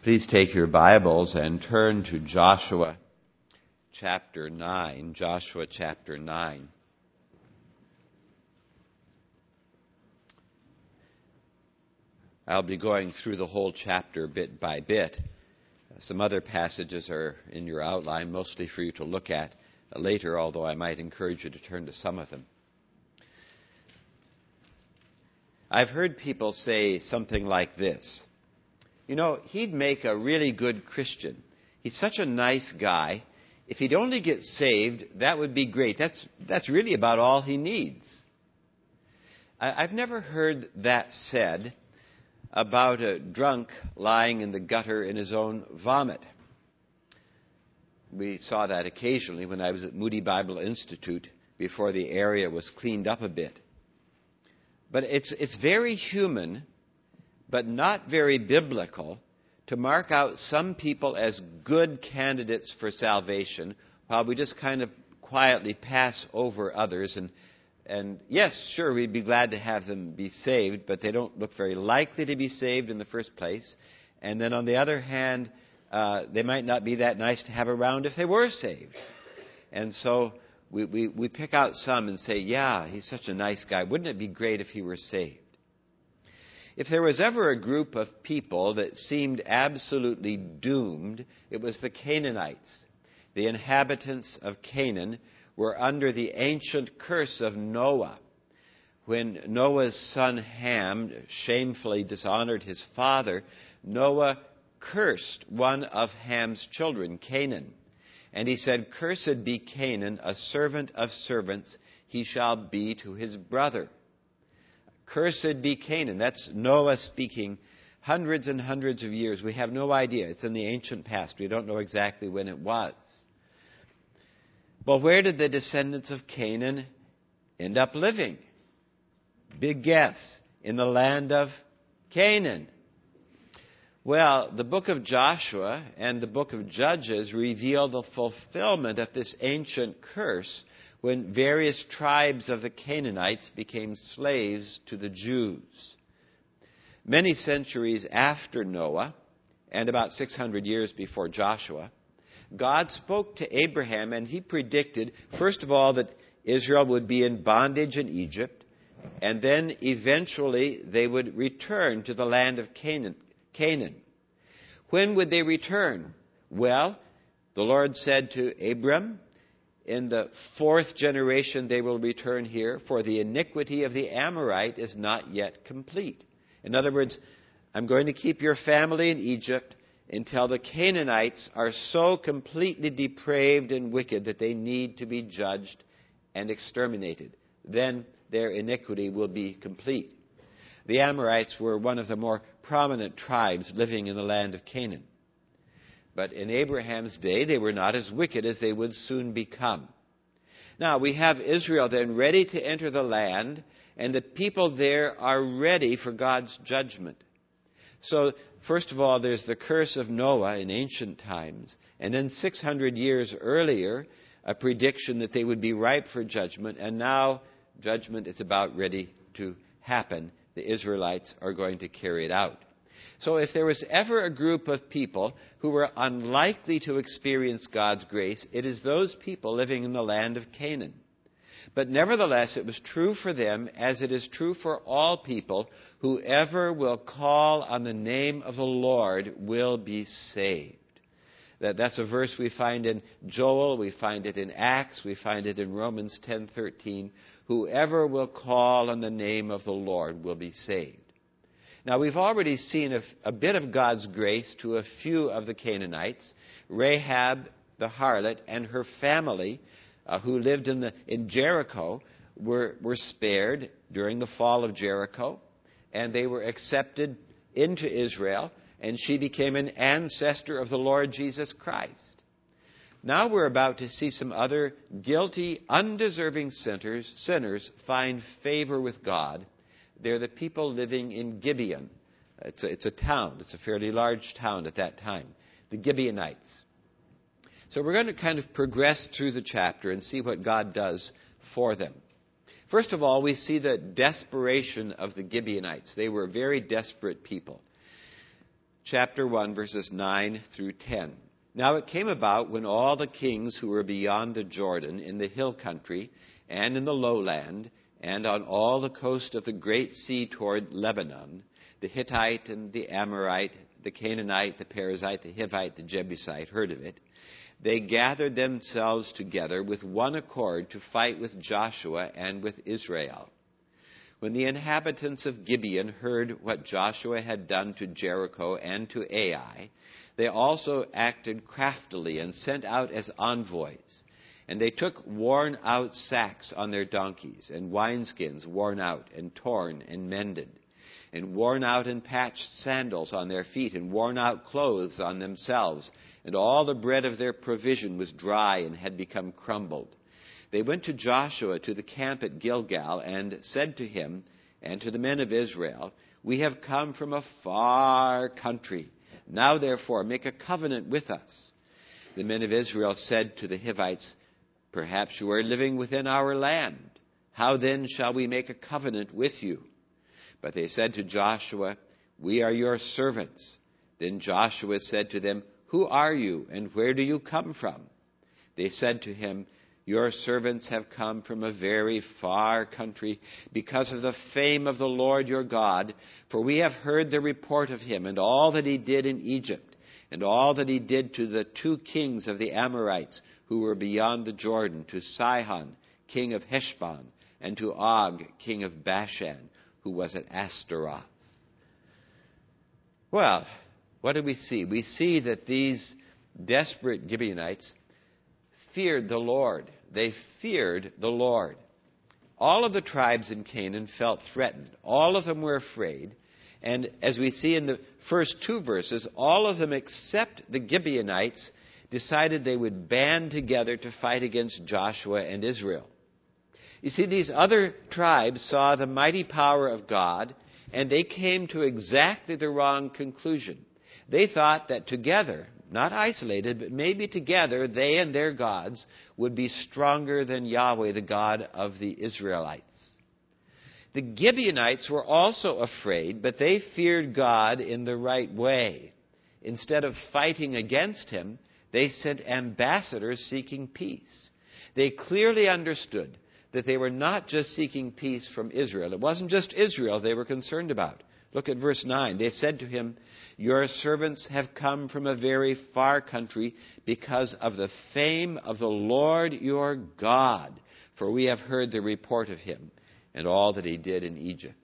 Please take your Bibles and turn to Joshua chapter 9. Joshua chapter 9. I'll be going through the whole chapter bit by bit. Some other passages are in your outline, mostly for you to look at later, although I might encourage you to turn to some of them. I've heard people say something like this. You know, he'd make a really good Christian. He's such a nice guy. If he'd only get saved, that would be great. That's really about all he needs. I've never heard that said about a drunk lying in the gutter in his own vomit. We saw that occasionally when I was at Moody Bible Institute before the area was cleaned up a bit. But it's very human, but not very biblical, to mark out some people as good candidates for salvation while we just kind of quietly pass over others. And yes, sure, we'd be glad to have them be saved, but they don't look very likely to be saved in the first place. And then on the other hand, they might not be that nice to have around if they were saved. And so we pick out some and say, yeah, he's such a nice guy. Wouldn't it be great if he were saved? If there was ever a group of people that seemed absolutely doomed, it was the Canaanites. The inhabitants of Canaan were under the ancient curse of Noah. When Noah's son Ham shamefully dishonored his father, Noah cursed one of Ham's children, Canaan. And he said, "Cursed be Canaan, a servant of servants, he shall be to his brother." Cursed be Canaan. That's Noah speaking hundreds and hundreds of years. We have no idea. It's in the ancient past. We don't know exactly when it was. Well, where did the descendants of Canaan end up living? Big guess. In the land of Canaan. Well, the book of Joshua and the book of Judges reveal the fulfillment of this ancient curse when various tribes of the Canaanites became slaves to the Jews. Many centuries after Noah, and about 600 years before Joshua, God spoke to Abraham and he predicted, first of all, that Israel would be in bondage in Egypt, and then eventually they would return to the land of Canaan. When would they return? Well, the Lord said to Abram, in the fourth generation they will return here, for the iniquity of the Amorite is not yet complete. In other words, I'm going to keep your family in Egypt until the Canaanites are so completely depraved and wicked that they need to be judged and exterminated. Then their iniquity will be complete. The Amorites were one of the more prominent tribes living in the land of Canaan. But in Abraham's day, they were not as wicked as they would soon become. Now, we have Israel then ready to enter the land, and the people there are ready for God's judgment. So, first of all, there's the curse of Noah in ancient times, and then 600 years earlier, a prediction that they would be ripe for judgment, and now judgment is about ready to happen. The Israelites are going to carry it out. So if there was ever a group of people who were unlikely to experience God's grace, it is those people living in the land of Canaan. But nevertheless, it was true for them as it is true for all people. Whoever will call on the name of the Lord will be saved. That's a verse we find in Joel, we find it in Acts, we find it in Romans 10:13. Whoever will call on the name of the Lord will be saved. Now, we've already seen a bit of God's grace to a few of the Canaanites. Rahab, the harlot, and her family, who lived in Jericho, were spared during the fall of Jericho, and they were accepted into Israel, and she became an ancestor of the Lord Jesus Christ. Now we're about to see some other guilty, undeserving sinners find favor with God. They're the people living in Gibeon. It's a town. It's a fairly large town at that time. The Gibeonites. So we're going to kind of progress through the chapter and see what God does for them. First of all, we see the desperation of the Gibeonites. They were very desperate people. chapter 1, verses 9 through 10. Now it came about when all the kings who were beyond the Jordan, in the hill country, and in the lowland, and on all the coast of the great sea toward Lebanon, the Hittite and the Amorite, the Canaanite, the Perizzite, the Hivite, the Jebusite, heard of it, they gathered themselves together with one accord to fight with Joshua and with Israel. When the inhabitants of Gibeon heard what Joshua had done to Jericho and to Ai, they also acted craftily and sent out as envoys. And they took worn-out sacks on their donkeys, and wineskins worn out and torn and mended, and worn-out and patched sandals on their feet, and worn-out clothes on themselves. And all the bread of their provision was dry and had become crumbled. They went to Joshua to the camp at Gilgal and said to him and to the men of Israel, "We have come from a far country. Now, therefore, make a covenant with us." The men of Israel said to the Hivites, "Perhaps you are living within our land. How then shall we make a covenant with you?" But they said to Joshua, "We are your servants." Then Joshua said to them, "Who are you, and where do you come from?" They said to him, "Your servants have come from a very far country because of the fame of the Lord your God, for we have heard the report of him and all that he did in Egypt, and all that he did to the 2 kings of the Amorites who were beyond the Jordan, to Sihon, king of Heshbon, and to Og, king of Bashan, who was at Ashtaroth." Well, what do we see? We see that these desperate Gibeonites feared the Lord. They feared the Lord. All of the tribes in Canaan felt threatened. All of them were afraid. And as we see in the first 2 verses, all of them except the Gibeonites decided they would band together to fight against Joshua and Israel. You see, these other tribes saw the mighty power of God, and they came to exactly the wrong conclusion. They thought that together, not isolated, but maybe together, they and their gods would be stronger than Yahweh, the God of the Israelites. The Gibeonites were also afraid, but they feared God in the right way. Instead of fighting against him, they sent ambassadors seeking peace. They clearly understood that they were not just seeking peace from Israel. It wasn't just Israel they were concerned about. Look at verse 9. They said to him, "Your servants have come from a very far country because of the fame of the Lord your God, for we have heard the report of him and all that he did in Egypt."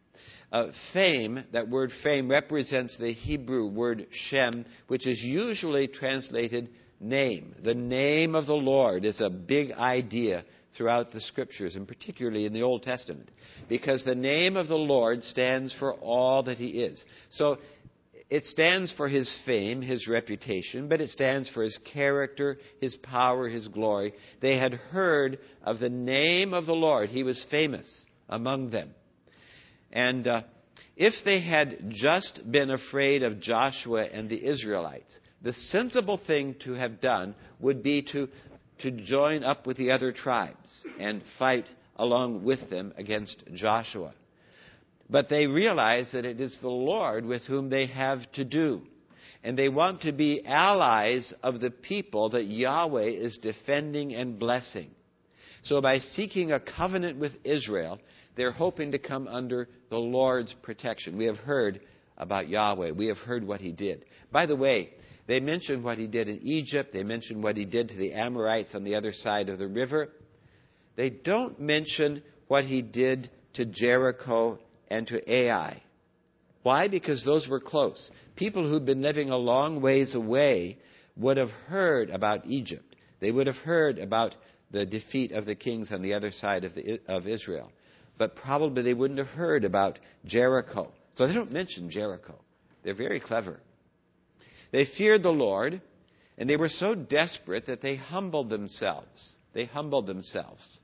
Fame, that word fame, represents the Hebrew word Shem, which is usually translated name. The name of the Lord is a big idea throughout the Scriptures, and particularly in the Old Testament, because the name of the Lord stands for all that he is. So it stands for his fame, his reputation, but it stands for his character, his power, his glory. They had heard of the name of the Lord. He was famous among them. And if they had just been afraid of Joshua and the Israelites, the sensible thing to have done would be to join up with the other tribes and fight along with them against Joshua. But they realize that it is the Lord with whom they have to do. And they want to be allies of the people that Yahweh is defending and blessing. So by seeking a covenant with Israel, they're hoping to come under the Lord's protection. We have heard about Yahweh. We have heard what he did. By the way, they mentioned what he did in Egypt. They mentioned what he did to the Amorites on the other side of the river. They don't mention what he did to Jericho and to Ai. Why? Because those were close. People who'd been living a long ways away would have heard about Egypt. They would have heard about the defeat of the kings on the other side of Israel. But probably they wouldn't have heard about Jericho. So they don't mention Jericho. They're very clever. They feared the Lord, and they were so desperate that they humbled themselves. They humbled themselves.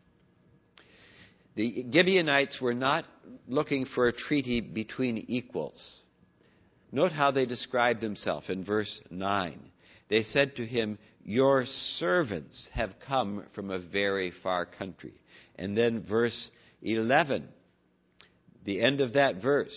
The Gibeonites were not looking for a treaty between equals. Note how they described themselves in verse 9. They said to him, "Your servants have come from a very far country." And then verse 11, the end of that verse,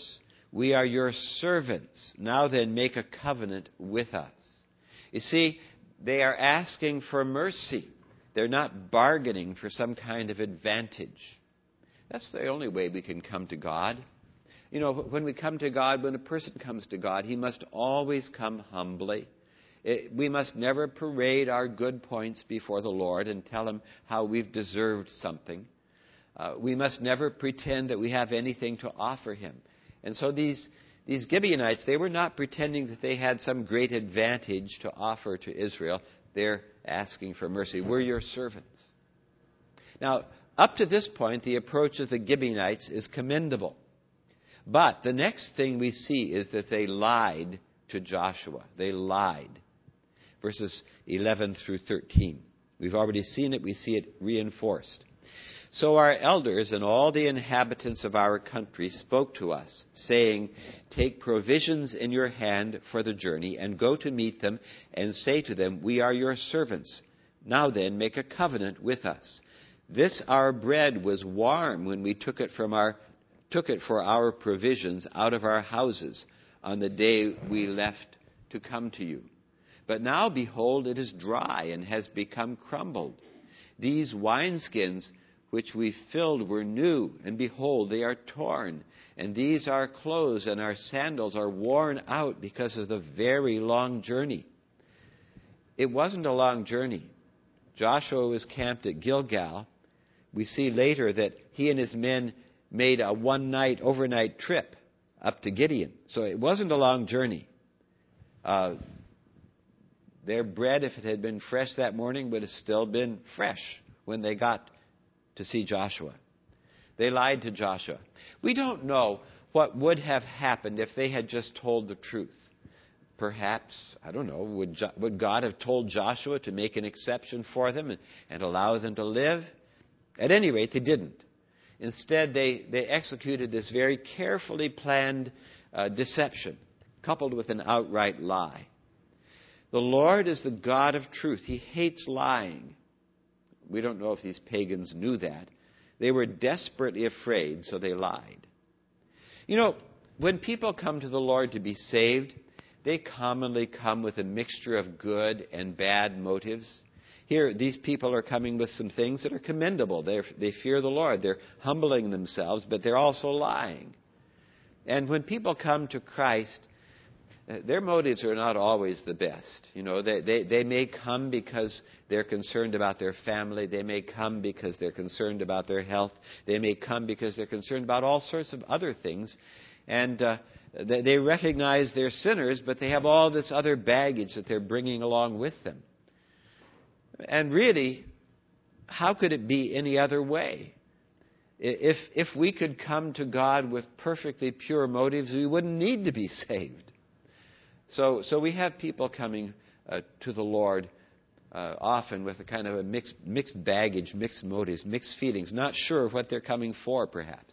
We are your servants. Now then, make a covenant with us. You see, they are asking for mercy. They're not bargaining for some kind of advantage. That's the only way we can come to God. You know, when we come to God, when a person comes to God, he must always come humbly. We must never parade our good points before the Lord and tell Him how we've deserved something. We must never pretend that we have anything to offer Him. And so these Gibeonites, they were not pretending that they had some great advantage to offer to Israel. They're asking for mercy. We're your servants. Now, up to this point, the approach of the Gibeonites is commendable. But the next thing we see is that they lied to Joshua. They lied. Verses 11 through 13. We've already seen it. We see it reinforced. So our elders and all the inhabitants of our country spoke to us, saying, "Take provisions in your hand for the journey, and go to meet them, and say to them, 'We are your servants. Now then, make a covenant with us. This our bread was warm when we took it for our provisions out of our houses on the day we left to come to you. But now, behold, it is dry and has become crumbled. These wineskins which we filled were new, and behold, they are torn. And these our clothes and our sandals are worn out because of the very long journey.'" It wasn't a long journey. Joshua was camped at Gilgal. We see later that he and his men made a overnight trip up to Gibeon. So it wasn't a long journey. Their bread, if it had been fresh that morning, would have still been fresh when they got to see Joshua. They lied to Joshua. We don't know what would have happened if they had just told the truth. Perhaps, I don't know, would God have told Joshua to make an exception for them and allow them to live? At any rate, they didn't. Instead, they executed this very carefully planned deception, coupled with an outright lie. The Lord is the God of truth. He hates lying. We don't know if these pagans knew that. They were desperately afraid, so they lied. You know, when people come to the Lord to be saved, they commonly come with a mixture of good and bad motives. Here, these people are coming with some things that are commendable. They fear the Lord. They're humbling themselves, but they're also lying. And when people come to Christ, their motives are not always the best. You know, they may come because they're concerned about their family. They may come because they're concerned about their health. They may come because they're concerned about all sorts of other things. And they recognize they're sinners, but they have all this other baggage that they're bringing along with them. And really, how could it be any other way? If we could come to God with perfectly pure motives, we wouldn't need to be saved. So we have people coming to the Lord often with a kind of a mixed baggage, mixed motives, mixed feelings, not sure of what they're coming for, perhaps.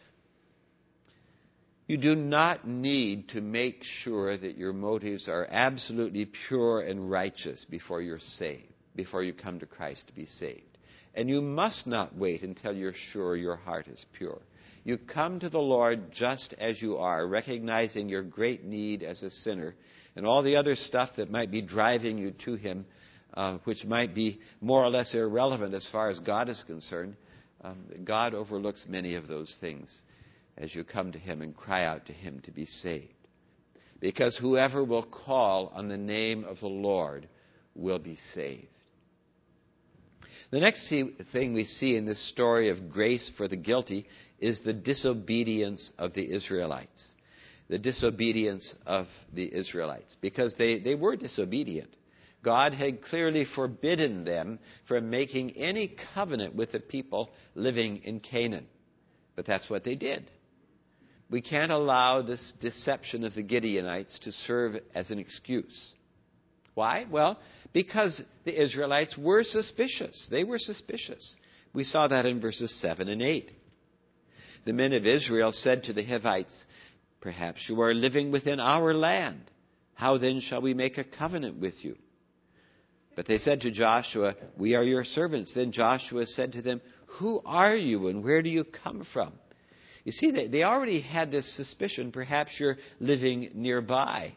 You do not need to make sure that your motives are absolutely pure and righteous before you're saved, before you come to Christ to be saved. And you must not wait until you're sure your heart is pure. You come to the Lord just as you are, recognizing your great need as a sinner and all the other stuff that might be driving you to Him, which might be more or less irrelevant as far as God is concerned. God overlooks many of those things as you come to Him and cry out to Him to be saved. Because whoever will call on the name of the Lord will be saved. The next thing we see in this story of grace for the guilty is the disobedience of the Israelites. The disobedience of the Israelites. Because they were disobedient. God had clearly forbidden them from making any covenant with the people living in Canaan. But that's what they did. We can't allow this deception of the Gibeonites to serve as an excuse. Why? Well, because the Israelites were suspicious. They were suspicious. We saw that in verses 7 and 8. The men of Israel said to the Hivites, "Perhaps you are living within our land. How then shall we make a covenant with you?" But they said to Joshua, "We are your servants." Then Joshua said to them, "Who are you and where do you come from?" You see, they already had this suspicion. Perhaps you're living nearby.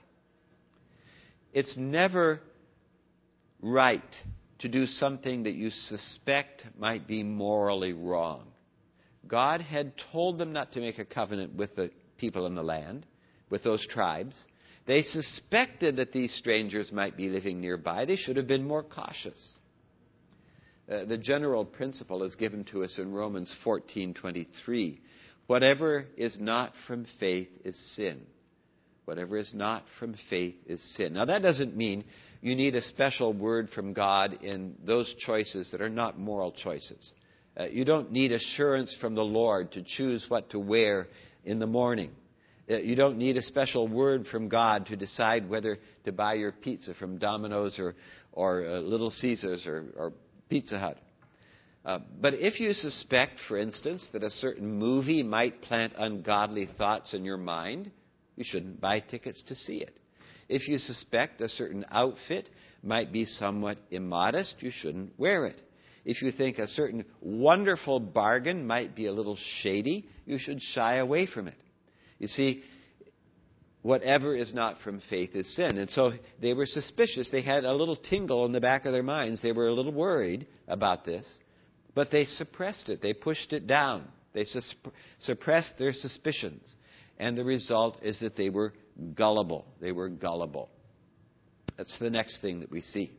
It's never right to do something that you suspect might be morally wrong. God had told them not to make a covenant with the people in the land, with those tribes. They suspected that these strangers might be living nearby. They should have been more cautious. The general principle is given to us in Romans 14:23. Whatever is not from faith is sin. Whatever is not from faith is sin. Now, that doesn't mean you need a special word from God in those choices that are not moral choices. You don't need assurance from the Lord to choose what to wear in the morning. You don't need a special word from God to decide whether to buy your pizza from Domino's or Little Caesars or Pizza Hut. But if you suspect, for instance, that a certain movie might plant ungodly thoughts in your mind, you shouldn't buy tickets to see it. If you suspect a certain outfit might be somewhat immodest, you shouldn't wear it. If you think a certain wonderful bargain might be a little shady, you should shy away from it. You see, whatever is not from faith is sin. And so they were suspicious. They had a little tingle in the back of their minds. They were a little worried about this, but they suppressed it. They pushed it down. They suppressed their suspicions. And the result is that they were gullible. They were gullible. That's the next thing that we see.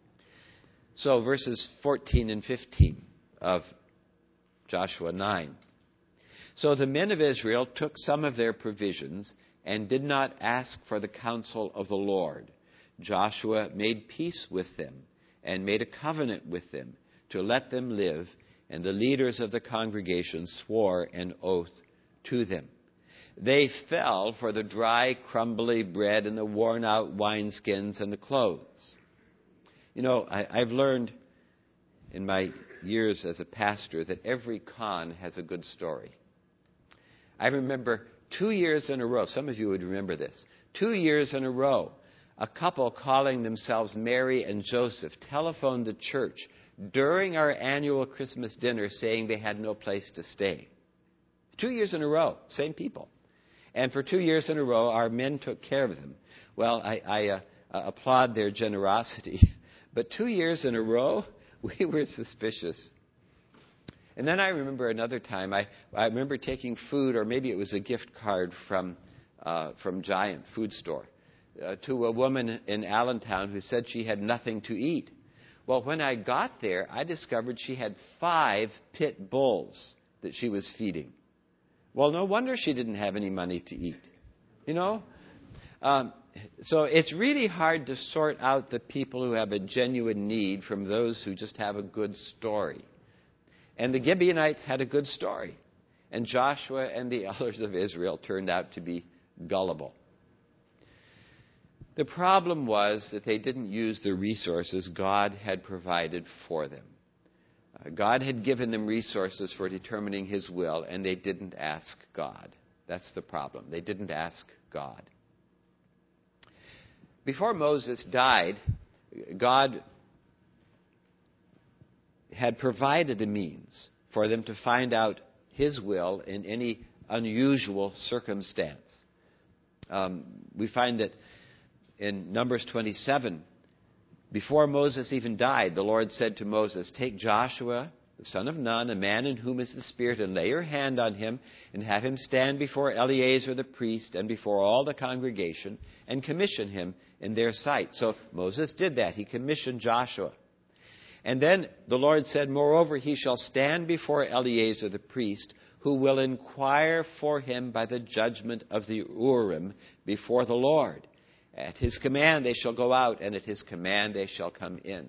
So verses 14 and 15 of Joshua 9. So the men of Israel took some of their provisions and did not ask for the counsel of the Lord. Joshua made peace with them and made a covenant with them to let them live, and the leaders of the congregation swore an oath to them. They fell for the dry, crumbly bread and the worn-out wineskins and the clothes. You know, I've learned in my years as a pastor that every con has a good story. I remember 2 years in a row, some of you would remember this, 2 years in a row, a couple calling themselves Mary and Joseph telephoned the church during our annual Christmas dinner saying they had no place to stay. 2 years in a row, same people. And for 2 years in a row, our men took care of them. Well, I applaud their generosity. But 2 years in a row, we were suspicious. And then I remember another time, I remember taking food, or maybe it was a gift card from Giant Food Store, to a woman in Allentown who said she had nothing to eat. Well, when I got there, I discovered she had 5 pit bulls that she was feeding. Well, no wonder she didn't have any money to eat, you know. So it's really hard to sort out the people who have a genuine need from those who just have a good story. And the Gibeonites had a good story. And Joshua and the elders of Israel turned out to be gullible. The problem was that they didn't use the resources God had provided for them. God had given them resources for determining His will, and they didn't ask God. That's the problem. They didn't ask God. Before Moses died, God had provided a means for them to find out His will in any unusual circumstance. We find that in Numbers 27, before Moses even died, the Lord said to Moses, "Take Joshua, the son of Nun, a man in whom is the Spirit, and lay your hand on him, and have him stand before Eleazar the priest and before all the congregation, and commission him in their sight." So Moses did that. He commissioned Joshua. And then the Lord said, "Moreover, he shall stand before Eleazar the priest, who will inquire for him by the judgment of the Urim before the Lord. At his command they shall go out, and at his command they shall come in."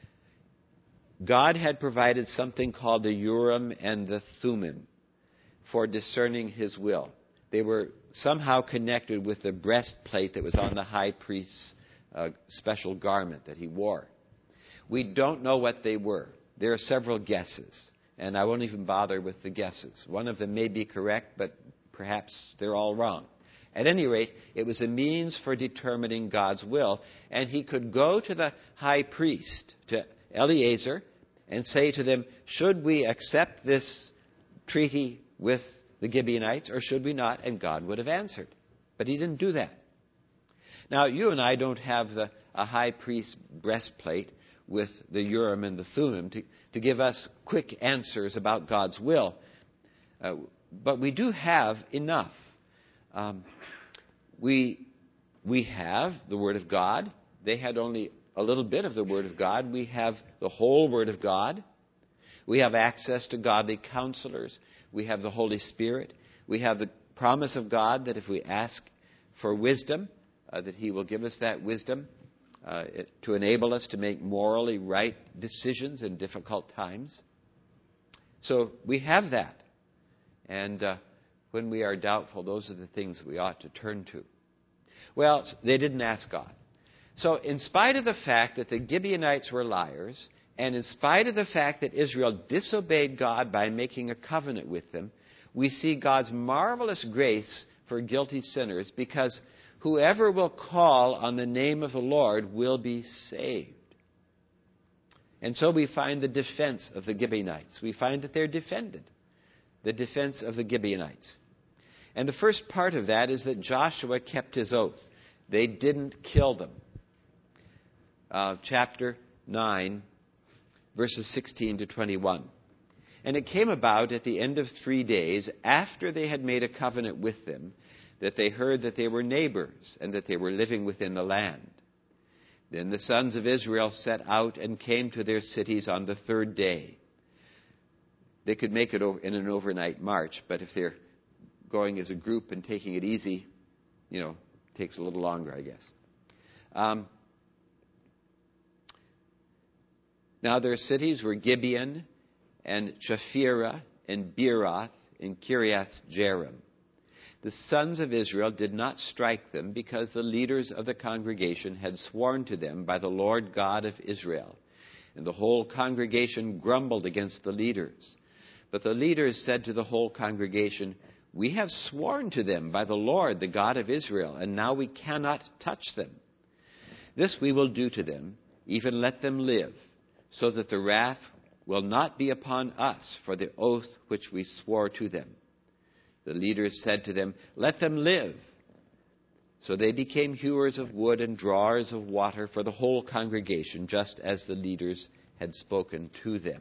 God had provided something called the Urim and the Thummim for discerning His will. They were somehow connected with the breastplate that was on the high priest's special garment that he wore. We don't know what they were. There are several guesses, and I won't even bother with the guesses. One of them may be correct, but perhaps they're all wrong. At any rate, it was a means for determining God's will, and he could go to the high priest, to Eleazar, and say to them, "Should we accept this treaty with the Gibeonites, or should we not? And God would have answered. But he didn't do that. Now, you and I don't have a high priest's breastplate with the Urim and the Thummim to give us quick answers about God's will. But we do have enough. We have the Word of God. They had only a little bit of the Word of God. We have the whole Word of God. We have access to godly counselors. We have the Holy Spirit. We have the promise of God that if we ask for wisdom, that He will give us that wisdom to enable us to make morally right decisions in difficult times. So we have that. And when we are doubtful, those are the things we ought to turn to. Well, they didn't ask God. So in spite of the fact that the Gibeonites were liars, and in spite of the fact that Israel disobeyed God by making a covenant with them, we see God's marvelous grace for guilty sinners, because whoever will call on the name of the Lord will be saved. And so we find the defense of the Gibeonites. We find that they're defended. The defense of the Gibeonites. And the first part of that is that Joshua kept his oath. They didn't kill them. Chapter 9, verses 16 to 21. And it came about at the end of 3 days, after they had made a covenant with them, that they heard that they were neighbors and that they were living within the land. Then the sons of Israel set out and came to their cities on the third day. They could make it in an overnight march, but if they're going as a group and taking it easy, takes a little longer, I guess. Now their cities were Gibeon and Chephirah and Beeroth and Kiriath Jearim. The sons of Israel did not strike them because the leaders of the congregation had sworn to them by the Lord God of Israel. And the whole congregation grumbled against the leaders. But the leaders said to the whole congregation, "We have sworn to them by the Lord, the God of Israel, and now we cannot touch them. This we will do to them, even let them live, so that the wrath will not be upon us for the oath which we swore to them." The leaders said to them, "Let them live." So they became hewers of wood and drawers of water for the whole congregation, just as the leaders had spoken to them.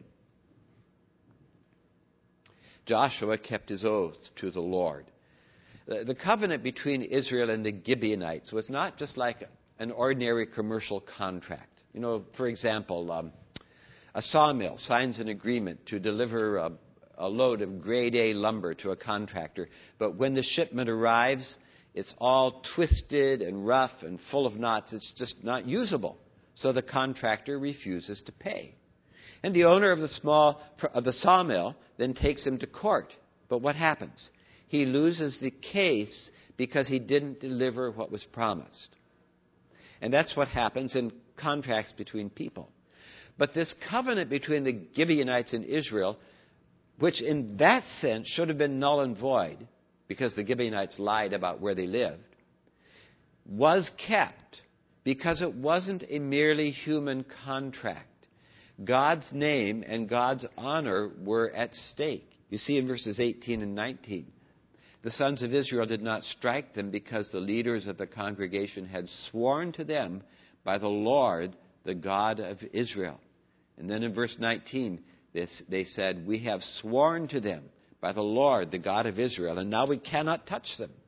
Joshua kept his oath to the Lord. The covenant between Israel and the Gibeonites was not just like an ordinary commercial contract. For example, a sawmill signs an agreement to deliver a load of grade A lumber to a contractor, but when the shipment arrives, it's all twisted and rough and full of knots. It's just not usable. So the contractor refuses to pay. And the owner of the sawmill then takes him to court. But what happens? He loses the case because he didn't deliver what was promised. And that's what happens in contracts between people. But this covenant between the Gibeonites and Israel, which in that sense should have been null and void because the Gibeonites lied about where they lived, was kept because it wasn't a merely human contract. God's name and God's honor were at stake. You see in verses 18 and 19, the sons of Israel did not strike them because the leaders of the congregation had sworn to them by the Lord, the God of Israel. And then in verse 19, they said, "We have sworn to them by the Lord, the God of Israel, and now we cannot touch them."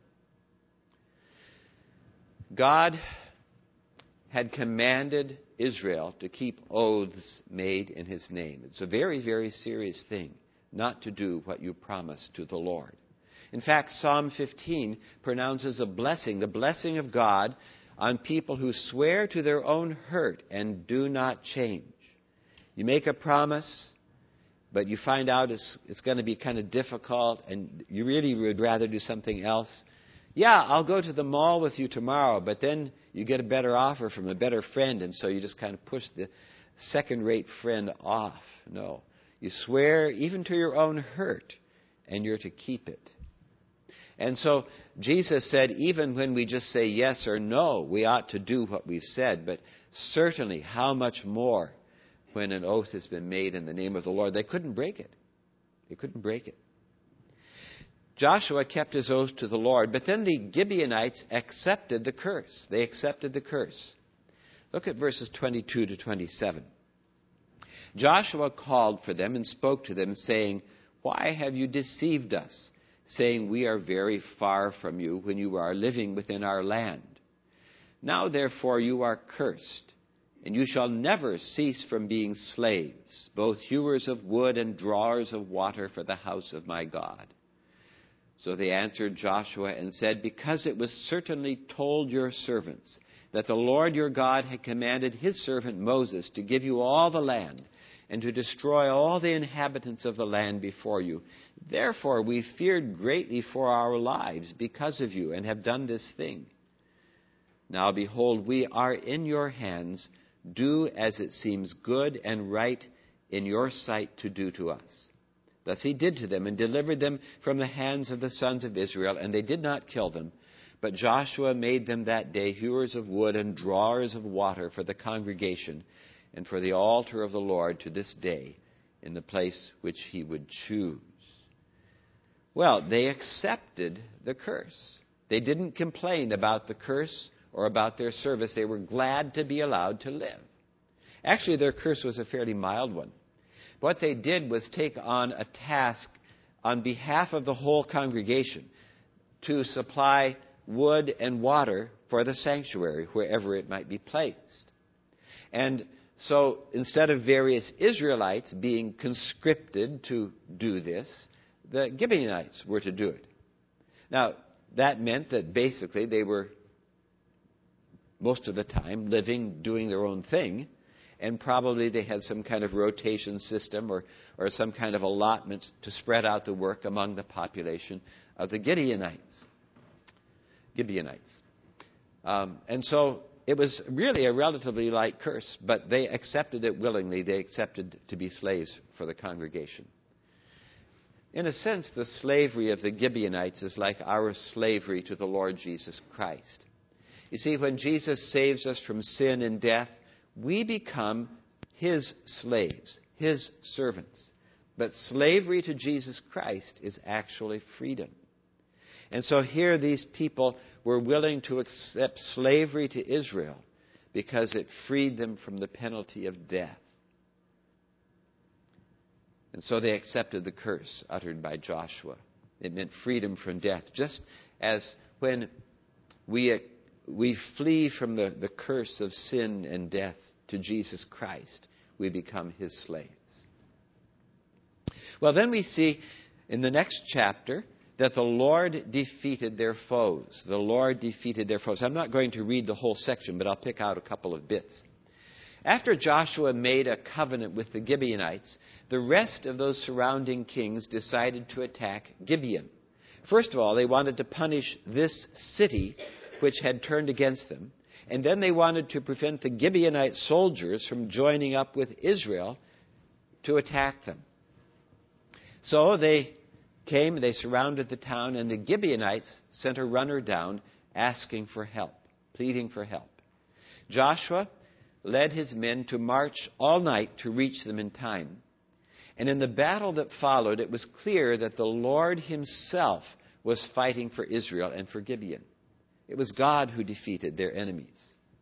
God had commanded Israel to keep oaths made in His name. It's a very, very serious thing not to do what you promise to the Lord. In fact, Psalm 15 pronounces a blessing, the blessing of God, on people who swear to their own hurt and do not change. You make a promise, but you find out it's going to be kind of difficult and you really would rather do something else. Yeah, I'll go to the mall with you tomorrow, but then you get a better offer from a better friend, and so you just kind of push the second-rate friend off. No. You swear even to your own hurt, and you're to keep it. And so Jesus said, even when we just say yes or no, we ought to do what we've said, but certainly how much more when an oath has been made in the name of the Lord. They couldn't break it. They couldn't break it. Joshua kept his oath to the Lord, but then the Gibeonites accepted the curse. They accepted the curse. Look at verses 22 to 27. Joshua called for them and spoke to them, saying, "Why have you deceived us, saying, 'We are very far from you,' when you are living within our land? Now, therefore, you are cursed, and you shall never cease from being slaves, both hewers of wood and drawers of water for the house of my God." So they answered Joshua and said, "Because it was certainly told your servants that the Lord your God had commanded his servant Moses to give you all the land and to destroy all the inhabitants of the land before you. Therefore we feared greatly for our lives because of you and have done this thing. Now behold, we are in your hands. Do as it seems good and right in your sight to do to us." Thus he did to them and delivered them from the hands of the sons of Israel, and they did not kill them. But Joshua made them that day hewers of wood and drawers of water for the congregation and for the altar of the Lord to this day in the place which he would choose. Well, they accepted the curse. They didn't complain about the curse or about their service. They were glad to be allowed to live. Actually, their curse was a fairly mild one. What they did was take on a task on behalf of the whole congregation to supply wood and water for the sanctuary, wherever it might be placed. And so instead of various Israelites being conscripted to do this, the Gibeonites were to do it. Now, that meant that basically they were, most of the time, living, doing their own thing, and probably they had some kind of rotation system or some kind of allotments to spread out the work among the population of the Gibeonites. And so it was really a relatively light curse, but they accepted it willingly. They accepted to be slaves for the congregation. In a sense, the slavery of the Gibeonites is like our slavery to the Lord Jesus Christ. You see, when Jesus saves us from sin and death, we become his slaves, his servants. But slavery to Jesus Christ is actually freedom. And so here these people were willing to accept slavery to Israel because it freed them from the penalty of death. And so they accepted the curse uttered by Joshua. It meant freedom from death. Just as when we flee from the curse of sin and death to Jesus Christ, we become his slaves. Well, then we see in the next chapter that the Lord defeated their foes. The Lord defeated their foes. I'm not going to read the whole section, but I'll pick out a couple of bits. After Joshua made a covenant with the Gibeonites, the rest of those surrounding kings decided to attack Gibeon. First of all, they wanted to punish this city which had turned against them. And then they wanted to prevent the Gibeonite soldiers from joining up with Israel to attack them. So they came, they surrounded the town, and the Gibeonites sent a runner down asking for help, pleading for help. Joshua led his men to march all night to reach them in time. And in the battle that followed, it was clear that the Lord himself was fighting for Israel and for Gibeon. It was God who defeated their enemies.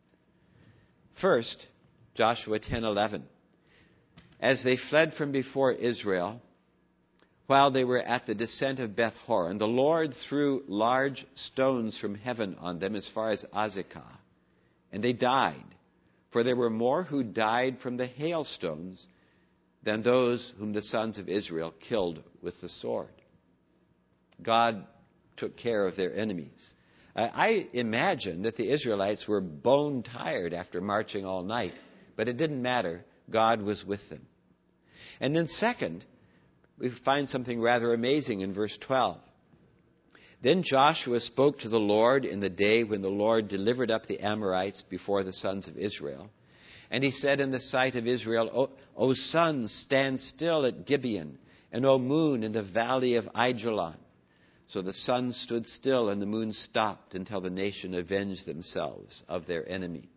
First, Joshua 10:11. As they fled from before Israel, while they were at the descent of Beth Horon, the Lord threw large stones from heaven on them as far as Azekah, and they died. For there were more who died from the hailstones than those whom the sons of Israel killed with the sword. God took care of their enemies. I imagine that the Israelites were bone tired after marching all night, but it didn't matter. God was with them. And then second, we find something rather amazing in verse 12. Then Joshua spoke to the Lord in the day when the Lord delivered up the Amorites before the sons of Israel. And he said in the sight of Israel, O sun, stand still at Gibeon, and O moon in the valley of Ajalon. So the sun stood still and the moon stopped until the nation avenged themselves of their enemies.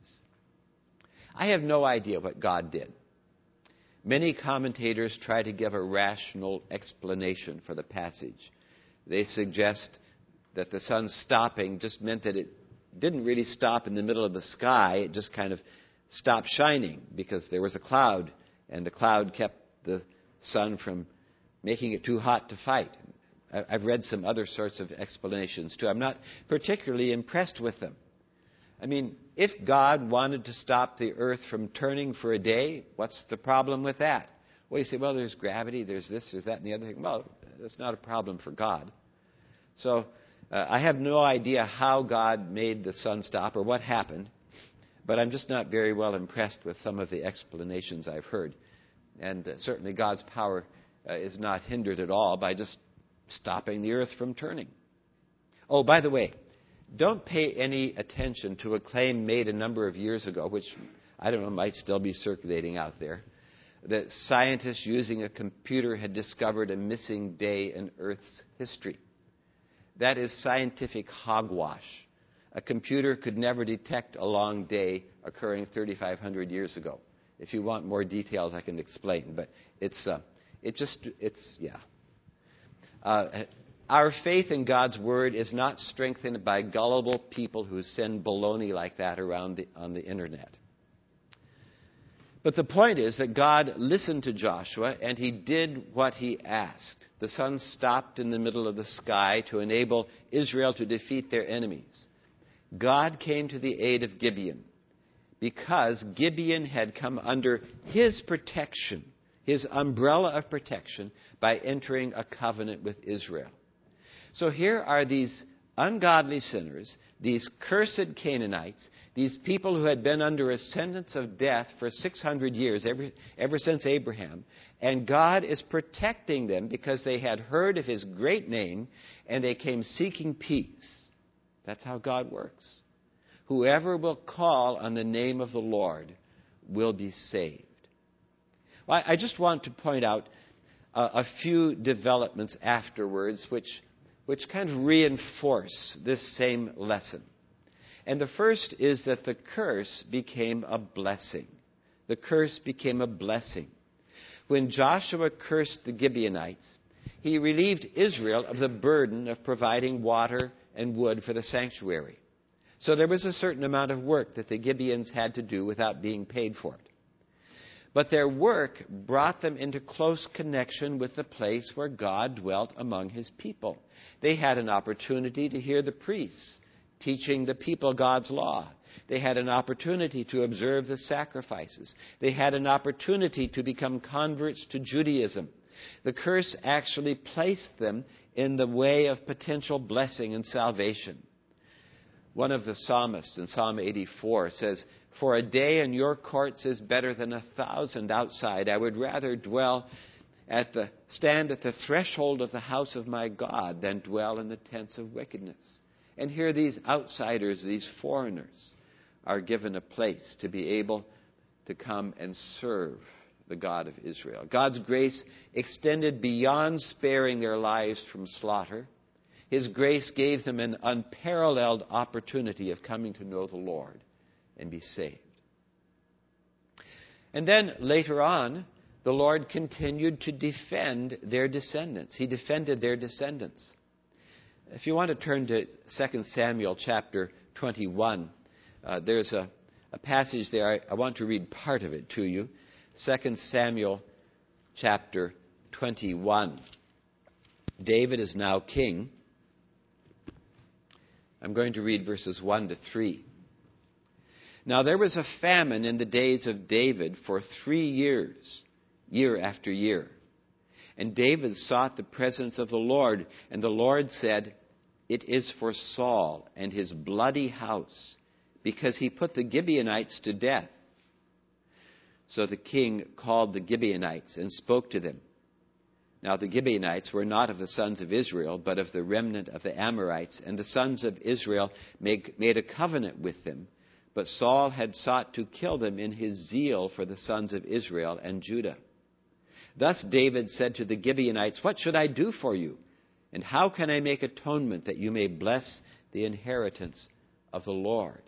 I have no idea what God did. Many commentators try to give a rational explanation for the passage. they suggest that the sun stopping just meant that it didn't really stop in the middle of the sky. It just kind of stopped shining because there was a cloud, and the cloud kept the sun from making it too hot to fight. I've read some other sorts of explanations too. I'm not particularly impressed with them. I mean, if God wanted to stop the earth from turning for a day, what's the problem with that? Well, you say, well, there's gravity, there's this, there's that, and the other thing. Well, that's not a problem for God. So I have no idea how God made the sun stop or what happened, but I'm just not very well impressed with some of the explanations I've heard. And certainly God's power is not hindered at all by just stopping the earth from turning. Oh, by the way, don't pay any attention to a claim made a number of years ago, which, I don't know, might still be circulating out there, that scientists using a computer had discovered a missing day in Earth's history. That is scientific hogwash. A computer could never detect a long day occurring 3,500 years ago. If you want more details, I can explain, but our faith in God's Word is not strengthened by gullible people who send baloney like that around on the internet. But the point is that God listened to Joshua, and he did what he asked. The sun stopped in the middle of the sky to enable Israel to defeat their enemies. God came to the aid of Gibeon because Gibeon had come under his protection, his umbrella of protection, by entering a covenant with Israel. So here are these ungodly sinners, these cursed Canaanites, these people who had been under a sentence of death for 600 years, ever since Abraham, and God is protecting them because they had heard of his great name and they came seeking peace. That's how God works. Whoever will call on the name of the Lord will be saved. Well, I just want to point out a few developments afterwards which kind of reinforce this same lesson. And the first is that the curse became a blessing. The curse became a blessing. When Joshua cursed the Gibeonites, he relieved Israel of the burden of providing water and wood for the sanctuary. So there was a certain amount of work that the Gibeons had to do without being paid for it. But their work brought them into close connection with the place where God dwelt among his people. They had an opportunity to hear the priests teaching the people God's law. They had an opportunity to observe the sacrifices. They had an opportunity to become converts to Judaism. The curse actually placed them in the way of potential blessing and salvation. One of the psalmists in Psalm 84 says, "For a day in your courts is better than 1,000 outside. I would rather stand at the threshold of the house of my God than dwell in the tents of wickedness." And here these outsiders, these foreigners, are given a place to be able to come and serve the God of Israel. God's grace extended beyond sparing their lives from slaughter. His grace gave them an unparalleled opportunity of coming to know the Lord and be saved. And then later on, the Lord continued to defend their descendants. He defended their descendants. If you want to turn to 2 Samuel chapter 21, there's a passage there. I want to read part of it to you. 2 Samuel chapter 21. David is now king. I'm going to read verses 1 to 3. Now there was a famine in the days of David for 3 years, year after year. And David sought the presence of the Lord, and the Lord said, "It is for Saul and his bloody house, because he put the Gibeonites to death." So the king called the Gibeonites and spoke to them. Now the Gibeonites were not of the sons of Israel, but of the remnant of the Amorites, and the sons of Israel made a covenant with them. But Saul had sought to kill them in his zeal for the sons of Israel and Judah. Thus David said to the Gibeonites, "What should I do for you? And how can I make atonement that you may bless the inheritance of the Lord?"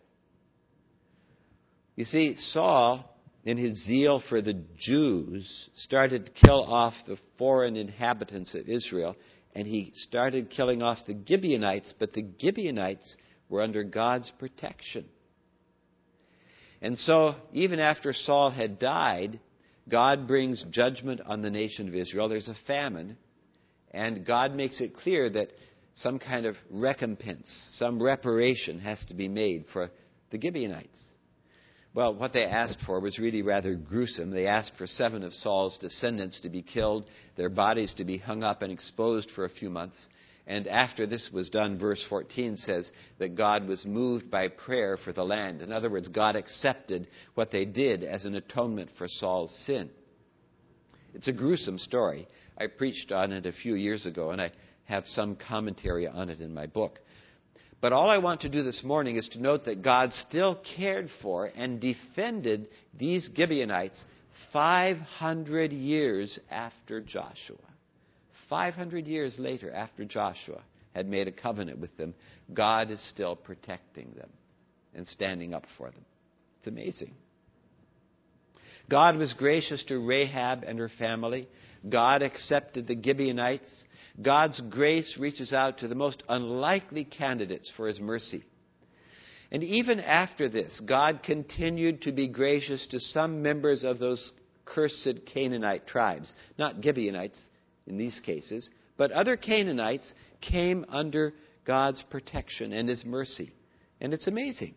You see, Saul, in his zeal for the Jews, started to kill off the foreign inhabitants of Israel and he started killing off the Gibeonites, but the Gibeonites were under God's protection. And so, even after Saul had died, God brings judgment on the nation of Israel. There's a famine, and God makes it clear that some kind of recompense, some reparation has to be made for the Gibeonites. Well, what they asked for was really rather gruesome. They asked for 7 of Saul's descendants to be killed, their bodies to be hung up and exposed for a few months. And after this was done, verse 14 says that God was moved by prayer for the land. In other words, God accepted what they did as an atonement for Saul's sin. It's a gruesome story. I preached on it a few years ago, and I have some commentary on it in my book. But all I want to do this morning is to note that God still cared for and defended these Gibeonites 500 years after Joshua. 500 years later, after Joshua had made a covenant with them, God is still protecting them and standing up for them. It's amazing. God was gracious to Rahab and her family. God accepted the Gibeonites. God's grace reaches out to the most unlikely candidates for his mercy. And even after this, God continued to be gracious to some members of those cursed Canaanite tribes. Not Gibeonites in these cases, but other Canaanites came under God's protection and his mercy. And it's amazing.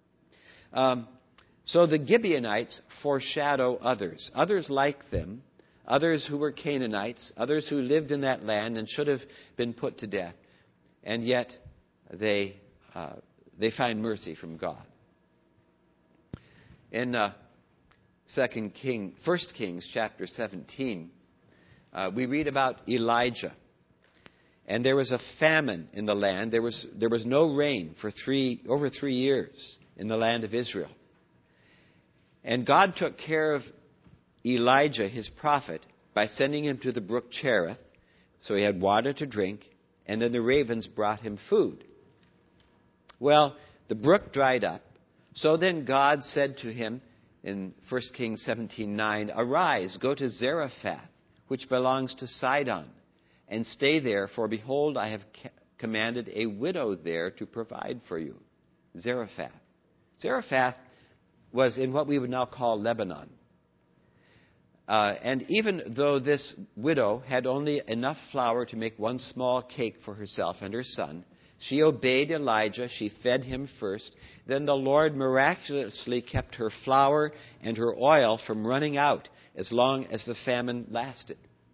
So the Gibeonites foreshadow others like them, others who were Canaanites, others who lived in that land and should have been put to death. And yet they find mercy from God. In 1 Kings chapter 17, we read about Elijah. And there was a famine in the land. There was no rain for over 3 years in the land of Israel. And God took care of Elijah, his prophet, by sending him to the brook Cherith, so he had water to drink, and then the ravens brought him food. Well, the brook dried up, so then God said to him in 1 Kings 17:9, "Arise, go to Zarephath, which belongs to Sidon, and stay there, for behold, I have commanded a widow there to provide for you." Zarephath. Zarephath was in what we would now call Lebanon. And even though this widow had only enough flour to make one small cake for herself and her son, she obeyed Elijah. She fed him first. Then the Lord miraculously kept her flour and her oil from running out as long as the famine lasted.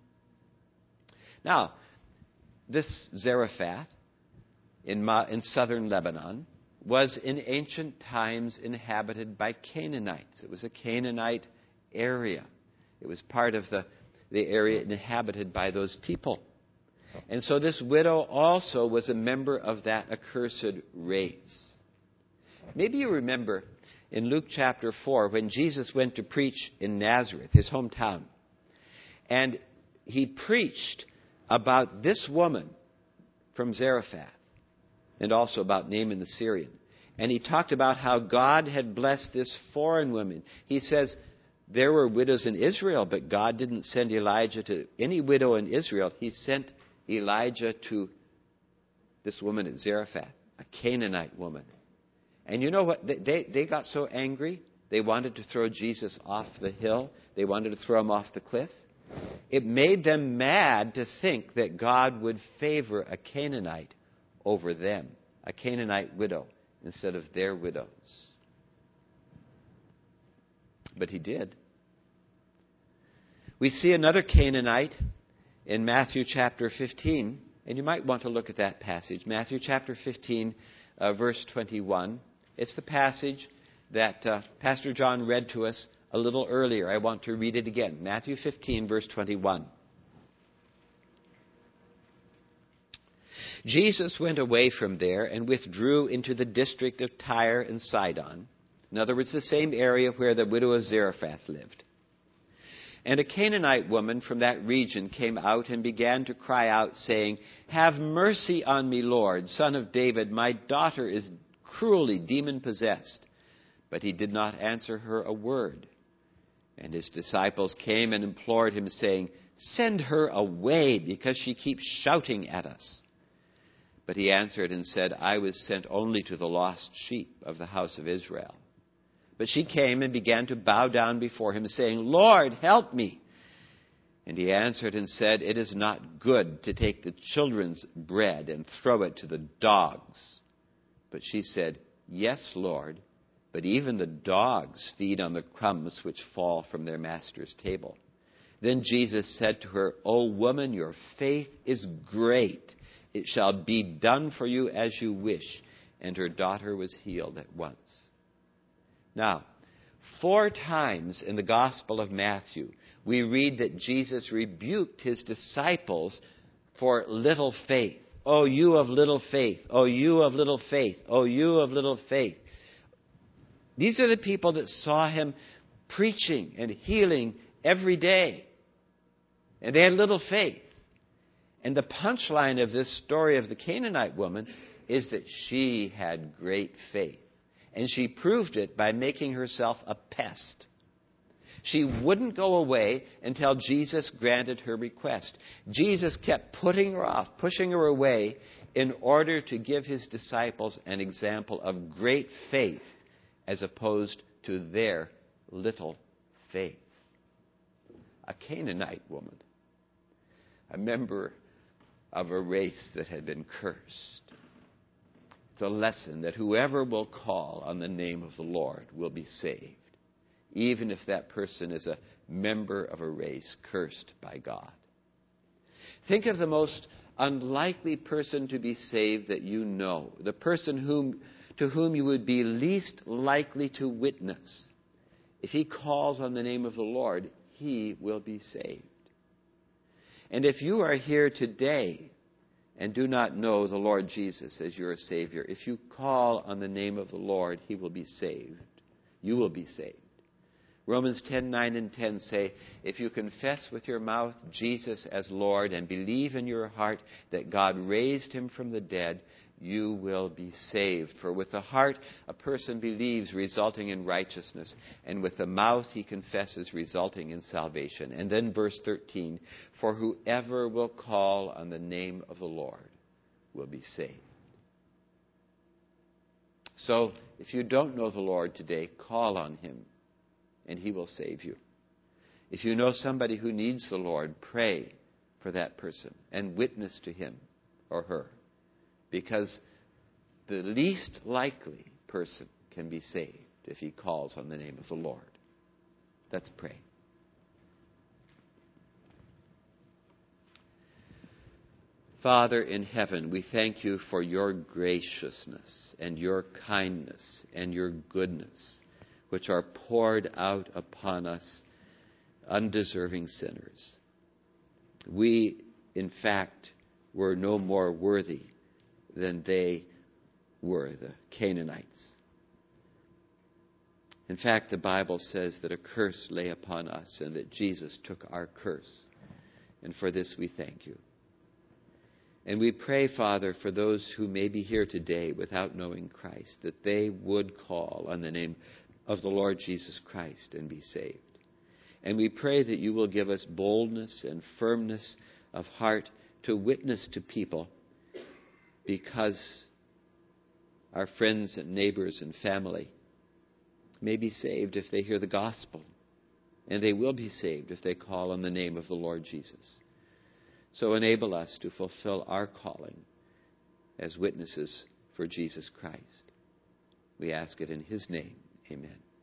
Now, this Zarephath in southern Lebanon was in ancient times inhabited by Canaanites. It was a Canaanite area. It was part of the area inhabited by those people. And so this widow also was a member of that accursed race. Maybe you remember in Luke chapter 4 when Jesus went to preach in Nazareth, his hometown. And he preached about this woman from Zarephath and also about Naaman the Syrian. And he talked about how God had blessed this foreign woman. He says there were widows in Israel, but God didn't send Elijah to any widow in Israel. He sent Elijah to this woman at Zarephath, a Canaanite woman. And you know what? They got so angry, they wanted to throw Jesus off the hill. They wanted to throw him off the cliff. It made them mad to think that God would favor a Canaanite over them, a Canaanite widow, instead of their widows. But he did. We see another Canaanite in Matthew chapter 15, and you might want to look at that passage. Matthew chapter 15, verse 21. It's the passage that Pastor John read to us a little earlier. I want to read it again. Matthew 15, verse 21. Jesus went away from there and withdrew into the district of Tyre and Sidon. In other words, the same area where the widow of Zarephath lived. And a Canaanite woman from that region came out and began to cry out, saying, "Have mercy on me, Lord, Son of David. My daughter is cruelly demon-possessed." But he did not answer her a word. And his disciples came and implored him, saying, Send her away, because she keeps shouting at us." But he answered and said, "I was sent only to the lost sheep of the house of Israel." But she came and began to bow down before him, saying, "Lord, help me." And he answered and said, "It is not good to take the children's bread and throw it to the dogs." But she said, "Yes, Lord, but even the dogs feed on the crumbs which fall from their master's table." Then Jesus said to her, "O woman, your faith is great. It shall be done for you as you wish." And her daughter was healed at once. Now, 4 times in the Gospel of Matthew, we read that Jesus rebuked his disciples for little faith. "Oh, you of little faith. Oh, you of little faith. Oh, you of little faith." These are the people that saw him preaching and healing every day. And they had little faith. And the punchline of this story of the Canaanite woman is that she had great faith. And she proved it by making herself a pest. She wouldn't go away until Jesus granted her request. Jesus kept putting her off, pushing her away, in order to give his disciples an example of great faith as opposed to their little faith. A Canaanite woman, a member of a race that had been cursed. It's a lesson that whoever will call on the name of the Lord will be saved, even if that person is a member of a race cursed by God. Think of the most unlikely person to be saved that you know, the person to whom you would be least likely to witness. If he calls on the name of the Lord, he will be saved. And if you are here today and do not know the Lord Jesus as your Savior, if you call on the name of the Lord, he will be saved. You will be saved. Romans 10:9 and 10 say, "If you confess with your mouth Jesus as Lord and believe in your heart that God raised him from the dead, you will be saved. For with the heart a person believes, resulting in righteousness, and with the mouth he confesses, resulting in salvation." And then verse 13, "For whoever will call on the name of the Lord will be saved." So, if you don't know the Lord today, call on him, and he will save you. If you know somebody who needs the Lord, pray for that person and witness to him or her. Because the least likely person can be saved if he calls on the name of the Lord. Let's pray. Father in heaven, we thank you for your graciousness and your kindness and your goodness, which are poured out upon us, undeserving sinners. We, in fact, were no more worthy than they were, the Canaanites. In fact, the Bible says that a curse lay upon us and that Jesus took our curse. And for this we thank you. And we pray, Father, for those who may be here today without knowing Christ, that they would call on the name of the Lord Jesus Christ and be saved. And we pray that you will give us boldness and firmness of heart to witness to people, because our friends and neighbors and family may be saved if they hear the gospel. And they will be saved if they call on the name of the Lord Jesus. So enable us to fulfill our calling as witnesses for Jesus Christ. We ask it in his name. Amen.